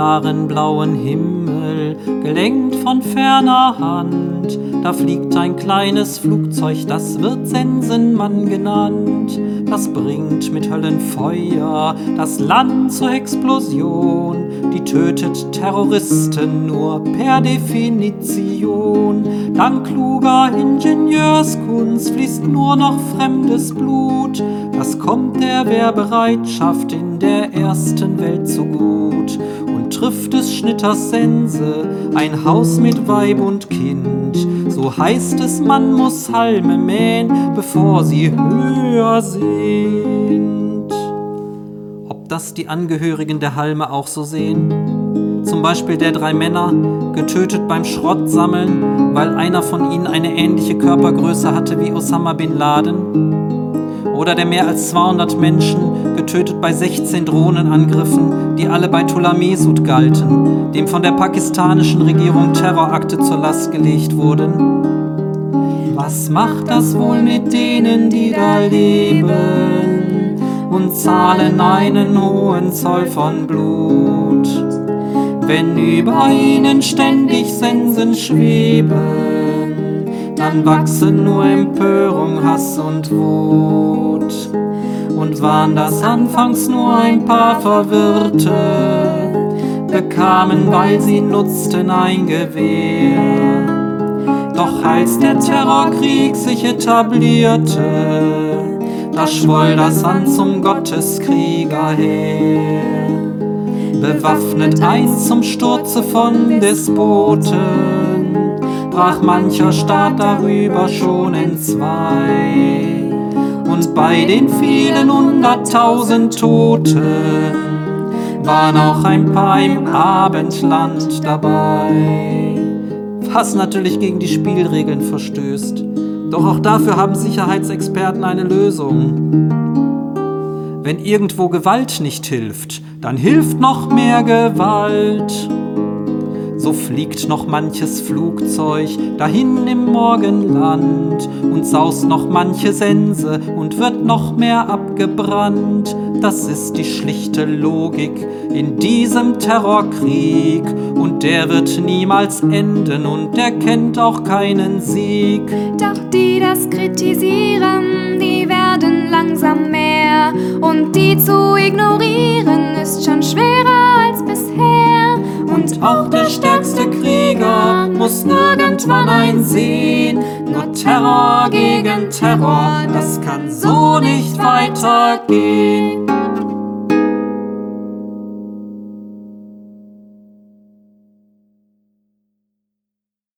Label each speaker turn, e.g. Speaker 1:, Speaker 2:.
Speaker 1: klaren blauen Himmel, gelenkt von ferner Hand. Da fliegt ein kleines Flugzeug, das wird Sensenmann genannt. Das bringt mit Höllenfeuer das Land zur Explosion. Die tötet Terroristen nur per Definition. Dank kluger Ingenieurskunst fließt nur noch fremdes Blut. Das kommt der Wehrbereitschaft in der ersten Welt so gut. Und trifft des Schnitters Sense ein Haus mit Weib und Kind. So heißt es, man muss Halme mähen, bevor sie höher sind. Ob das die Angehörigen der Halme auch so sehen? Zum Beispiel der 3 Männer, getötet beim Schrottsammeln, weil einer von ihnen eine ähnliche Körpergröße hatte wie Osama Bin Laden? Oder der mehr als 200 Menschen, getötet bei 16 Drohnenangriffen, die alle bei Tullah Mesud galten, dem von der pakistanischen Regierung Terrorakte zur Last gelegt wurden? Was macht das wohl mit denen, die da leben und zahlen einen hohen Zoll von Blut, wenn über ihnen ständig Sensen schweben? Dann wachsen nur Empörung, Hass und Wut. Und waren das anfangs nur ein paar Verwirrte, bekamen, weil sie nutzten, ein Gewehr. Doch als der Terrorkrieg sich etablierte, da schwoll das an zum Gotteskriegerheer. Bewaffnet eins zum Sturze von Despoten, brach mancher Staat darüber schon entzwei. Und bei den vielen 100.000 Toten waren auch ein paar im Abendland dabei. Was natürlich gegen die Spielregeln verstößt. Doch auch dafür haben Sicherheitsexperten eine Lösung. Wenn irgendwo Gewalt nicht hilft, dann hilft noch mehr Gewalt. So fliegt noch manches Flugzeug dahin im Morgenland und saust noch manche Sense und wird noch mehr abgebrannt. Das ist die schlichte Logik in diesem Terrorkrieg und der wird niemals enden und der kennt auch keinen Sieg.
Speaker 2: Doch die das kritisieren, die werden langsam mehr und die zu ignorieren ist schon schwerer als bisher.
Speaker 1: Und auch der stärkste Krieger muss irgendwann einsehen, nur Terror gegen Terror, das kann so nicht weitergehen.